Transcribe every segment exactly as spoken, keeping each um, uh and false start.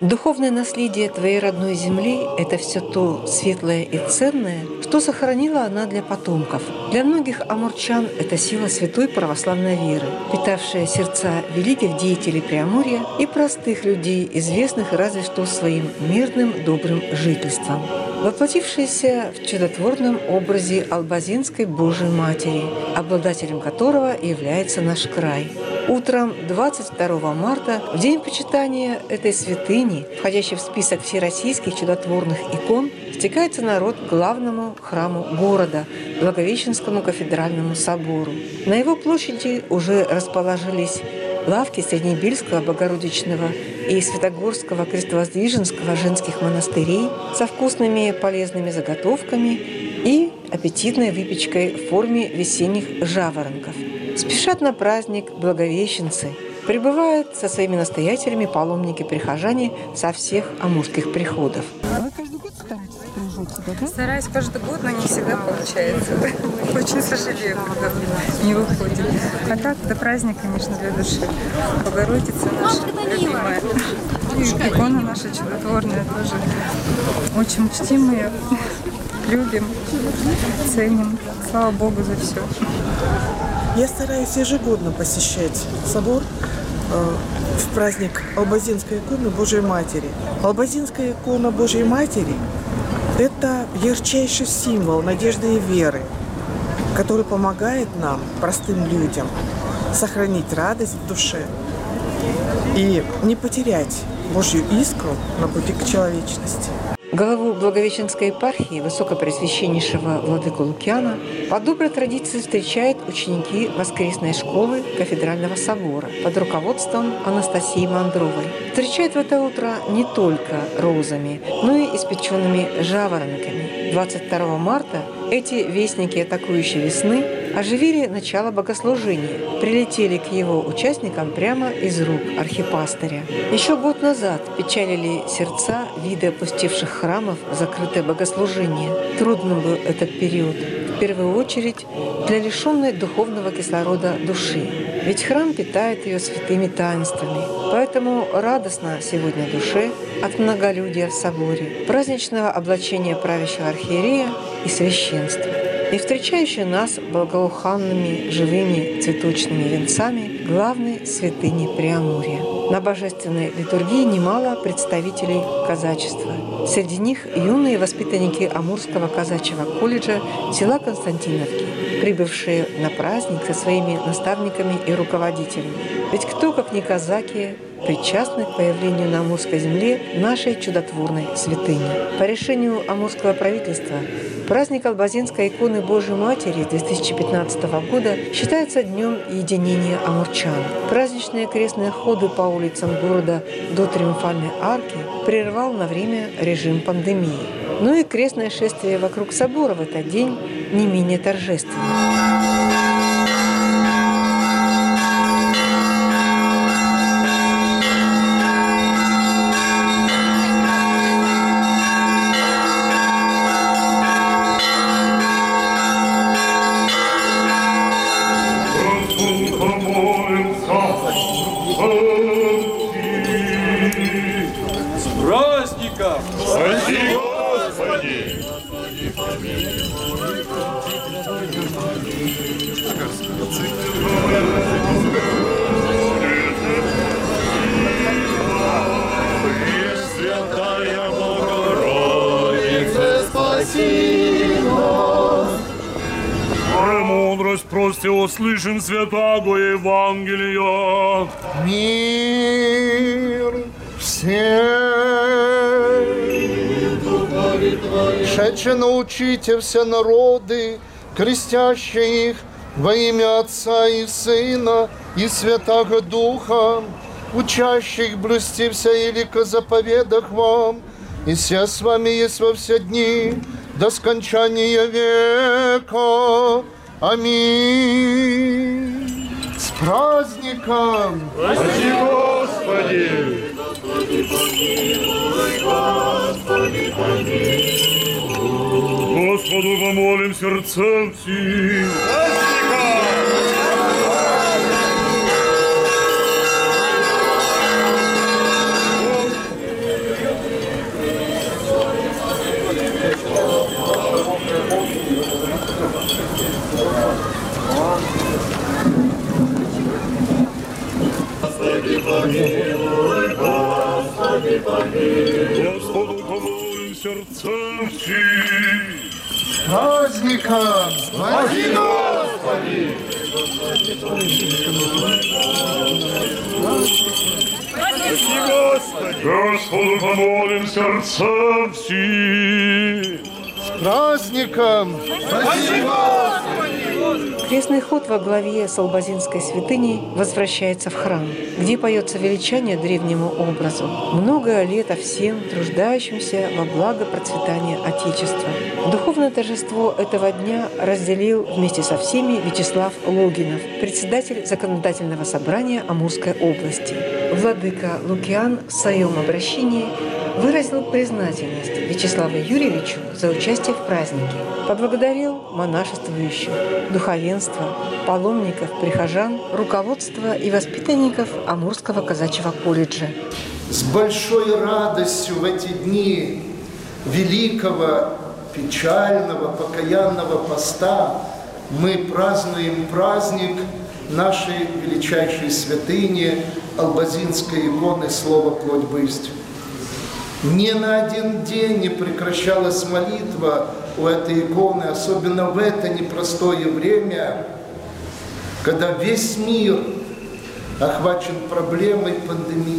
Духовное наследие твоей родной земли – это все то светлое и ценное, что сохранила она для потомков. Для многих амурчан это сила святой православной веры, питавшая сердца великих деятелей Преамурья и простых людей, известных разве что своим мирным добрым жительством, воплотившаяся в чудотворном образе Албазинской Божией Матери, обладателем которого является наш край. Утром двадцать второго марта, в день почитания этой святыни, входящей в список всероссийских чудотворных икон, стекается народ к главному храму города, Благовещенскому кафедральному собору. На его площади уже расположились лавки Среднебельского, Богородичного и Святогорского крестовоздвиженского женских монастырей со вкусными полезными заготовками и аппетитной выпечкой в форме весенних жаворонков. Спешат на праздник благовещенцы, прибывают со своими настоятелями паломники-прихожане со всех амурских приходов. Вы каждый год стараетесь приезжать сюда, да? Стараюсь каждый год, но не всегда получается. Очень сожалею, когда не выходит. А так, до праздника, конечно, для души. Богородица наша любимая. И икона наша чудотворная тоже. Очень чтимые, любим, ценим. Слава Богу за все. Я стараюсь ежегодно посещать собор э, в праздник Албазинской иконы Божией Матери. Албазинская икона Божией Матери – это ярчайший символ надежды и веры, который помогает нам, простым людям, сохранить радость в душе и не потерять Божью искру на пути к человечности. Главу Благовещенской епархии Высокопреосвященнейшего владыку Лукиана по доброй традиции встречают ученики воскресной школы Кафедрального собора под руководством Анастасии Мандровой. Встречают в это утро не только розами, но и испеченными жаворонками. двадцать второго марта эти вестники атакующей весны оживили начало богослужения, прилетели к его участникам прямо из рук архипастыря. Еще год назад печалили сердца виды опустевших храмов, закрытое богослужение. Трудным был этот период, в первую очередь для лишенной духовного кислорода души. Ведь храм питает ее святыми таинствами. Поэтому радостно сегодня душе от многолюдия в соборе, праздничного облачения правящего архиерея и священства, и встречающий нас благоуханными живыми цветочными венцами главной святыни Преамурья. На божественной литургии немало представителей казачества. Среди них юные воспитанники Амурского казачьего колледжа села Константиновки, прибывшие на праздник со своими наставниками и руководителями. Ведь кто, как не казаки, причастны к появлению на Амурской земле нашей чудотворной святыни. По решению Амурского правительства праздник Албазинской иконы Божией Матери две тысячи пятнадцатого года считается днем единения амурчан. Праздничные крестные ходы по улицам города до Триумфальной арки прервал на время режим пандемии. Но и крестное шествие вокруг собора в этот день не менее торжественно. Премудрость прости, услышим святаго Евангелия. Мир всем. Шедше научите все народы, крестящие их во имя Отца и Сына и Святаго Духа, учащих блюсти все илико заповедах вам, и все с вами есть во все дни, до скончания века. Аминь. С праздником! Прости, Господи! Господи, помилуй, Господи, помилуй. Господу помолим сердцем всем. помолим сердцем всем. Праздником! Спаси, Господи! Спаси, Господи! Господу помолим сердцем всем. С праздником! Спаси, Господи! Крестный ход во главе с Албазинской святыней возвращается в храм, где поется величание древнему образу. Много лета всем труждающимся во благо процветания Отечества. Духовное торжество этого дня разделил вместе со всеми Вячеслав Логинов, председатель Законодательного собрания Амурской области. Владыка Лукиан в своем обращении выразил признательность Вячеславу Юрьевичу за участие в празднике, поблагодарил монашествующих, духовенство, паломников, прихожан, руководство и воспитанников Амурского казачьего колледжа. С большой радостью в эти дни великого, печального, покаянного поста мы празднуем праздник нашей величайшей святыни Албазинской иконы «Слово, плоть, бысть». Ни на один день не прекращалась молитва у этой иконы, особенно в это непростое время, когда весь мир охвачен проблемой пандемии.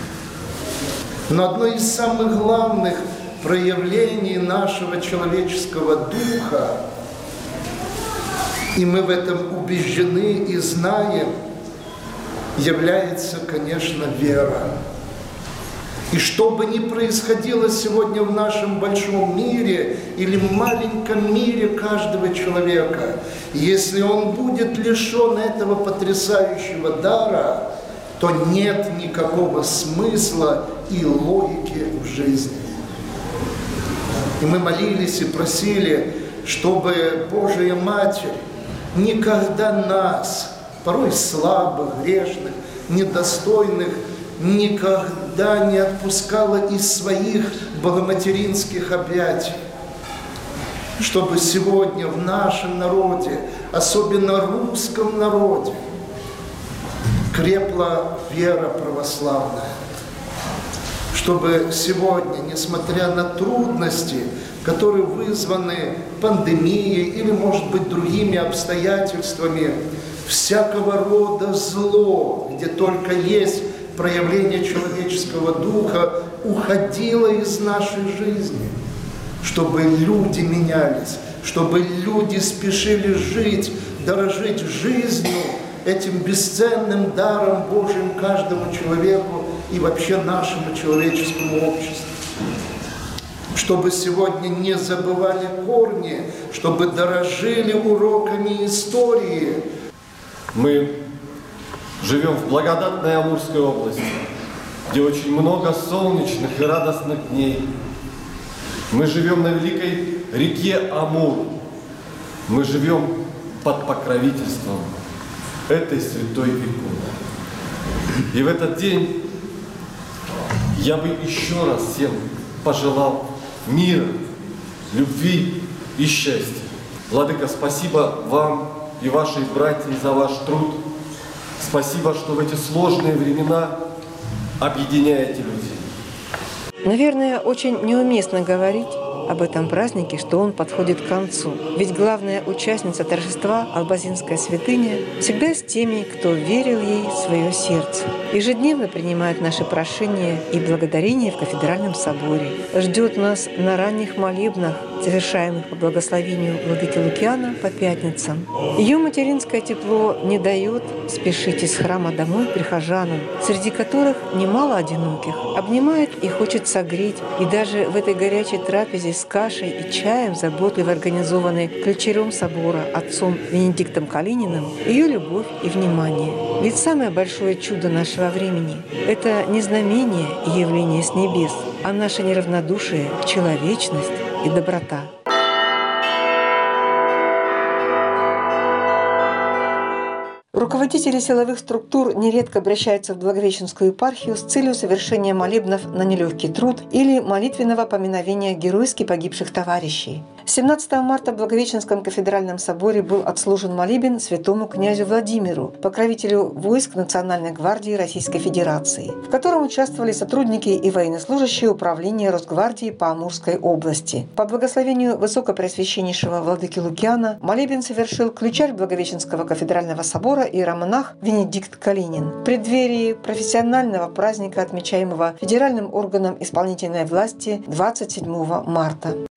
Но одно из самых главных проявлений нашего человеческого духа, и мы в этом убеждены и знаем, является, конечно, вера. И что бы ни происходило сегодня в нашем большом мире или в маленьком мире каждого человека, если он будет лишен этого потрясающего дара, то нет никакого смысла и логики в жизни. И мы молились и просили, чтобы Божия Матерь никогда нас, порой слабых, грешных, недостойных, никогда не отпускала из своих богоматеринских объятий. Чтобы сегодня в нашем народе, особенно русском народе, крепла вера православная. Чтобы сегодня, несмотря на трудности, которые вызваны пандемией или, может быть, другими обстоятельствами, всякого рода зло, где только есть проявление человеческого духа, уходило из нашей жизни, чтобы люди менялись, чтобы люди спешили жить, дорожить жизнью, этим бесценным даром Божьим каждому человеку и вообще нашему человеческому обществу. Чтобы сегодня не забывали корни, чтобы дорожили уроками истории. Мы живем в благодатной Амурской области, где очень много солнечных и радостных дней. Мы живем на великой реке Амур. Мы живем под покровительством этой святой иконы. И в этот день я бы еще раз всем пожелал мира, любви и счастья. Владыка, спасибо вам и вашей братьям за ваш труд. Спасибо, что в эти сложные времена объединяете людей. Наверное, очень неуместно говорить об этом празднике, что он подходит к концу. Ведь главная участница торжества, Албазинская святыня, всегда с теми, кто верил ей в свое сердце. Ежедневно принимает наши прошения и благодарения в кафедральном соборе. Ждет нас на ранних молебнах, совершаемых по благословению владыки Лукиана по пятницам. Ее материнское тепло не дает спешить из храма домой прихожанам, среди которых немало одиноких. Обнимает и хочет согреть. И даже в этой горячей трапезе с кашей и чаем, заботливо организованной ключарем собора отцом Венедиктом Калининым, ее любовь и внимание. Ведь самое большое чудо нашего времени – это не знамение и явление с небес, а наше неравнодушие, человечность и доброта. Руководители силовых структур нередко обращаются в Благовещенскую епархию с целью совершения молебнов на нелегкий труд или молитвенного поминовения геройски погибших товарищей. семнадцатого марта в Благовещенском кафедральном соборе был отслужен молебен святому князю Владимиру, покровителю войск Национальной гвардии Российской Федерации, в котором участвовали сотрудники и военнослужащие управления Росгвардии по Амурской области. По благословению Высокопреосвященнейшего владыки Лукиана молебен совершил ключарь Благовещенского кафедрального собора иеромонах Венедикт Калинин. В преддверии профессионального праздника, отмечаемого федеральным органом исполнительной власти двадцать седьмого марта.